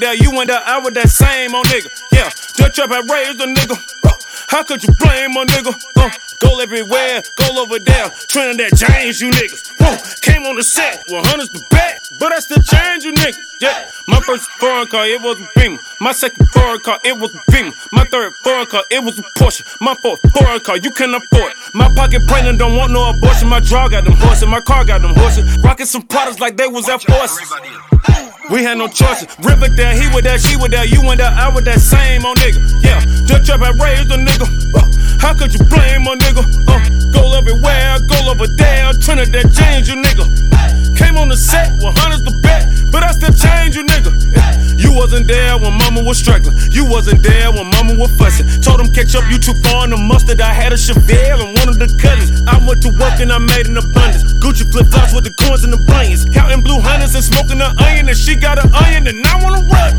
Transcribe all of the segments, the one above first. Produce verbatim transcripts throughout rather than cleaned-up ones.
there, you went there, I was that same old nigga. Yeah, that trap had raised a nigga. How could you blame a nigga? Uh, goal everywhere, goal over there. Trinidad James, you niggas. Whoa, came on the set with hundreds to bet, but I still change you niggas. Yeah, my first foreign car, it was a Beamer. My second foreign car, it was a Beamer. My third foreign car, it was a Porsche. My fourth foreign car, you can't afford it. My pocket pregnant, don't want no abortion. My draw got them horses, my car got them horses. Rocking some products like they was Air Forces. We had no choices. Riverdale, he was there, she was there, you went there, I was that same old nigga. Yeah, just trap had raised a nigga. Uh, how could you blame a nigga? Uh, goal everywhere, goal over there. Trinidad James, you nigga. Came on the set with hundreds to bet, but I still change you nigga. Yeah. You wasn't there when mama was struggling. You wasn't there when mama was fussing. Told him catch up, you too far in the mustard. I had a Chevelle and one of the cousins. I went to work and I made an abundance. Gucci flip-flops with the coins and the blankets. Counting blue hundreds and smoking the onion. And she got an onion and I wanna run.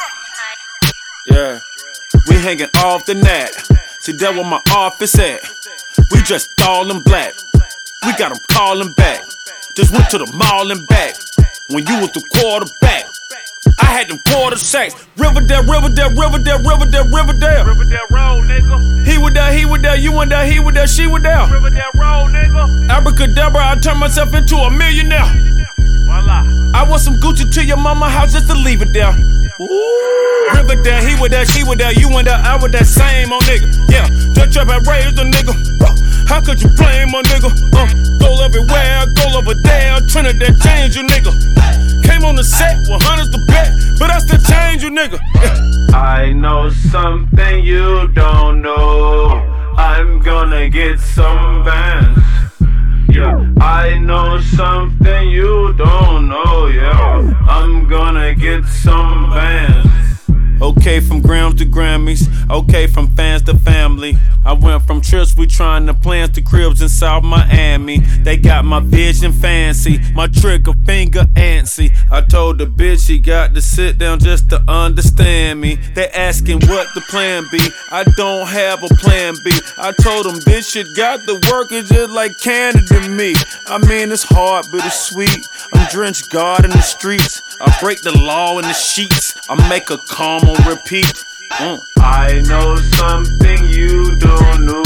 Yeah, we hanging off the net. See, that where my office at. We dressed all in black. We got them calling back. Just went to the mall and back. When you was the quarterback, I had them quarter sacks. Riverdale, Riverdale, Riverdale, Riverdale, Riverdale. Riverdale Road, nigga. He was there, he was there, you went there, he was there, she was there. Riverdale Road, nigga. Abracadabra, I turned myself into a millionaire. Voila. I want some Gucci to your mama house just to leave it there. Ooh. Riverdale, he was there, she was there, you went there, I was that same old nigga. Yeah, that trap had raised a nigga. How could you blame a nigga? Uh, goal everywhere, goal over there. Trinidad James, you nigga. Came on the set with hundreds to bet, but I still change you nigga. Yeah. I know something you don't know. I'm gonna get some bands. Yeah, I know something you don't know. Yeah, I'm gonna get some bands. Okay, from grams to Grammys. Okay, from fans to family. I went from trips we trying to plans to cribs in South Miami. They got my vision fancy, my trigger finger antsy. I told the bitch she got to sit down just to understand me. They asking what the plan be. I don't have a plan B. I told them this shit got the workers just like Canada to me. I mean it's hard but it's sweet. I'm drenched God in the streets. I break the law in the sheets. I make a calm on repeat. Mm. I know something you don't know.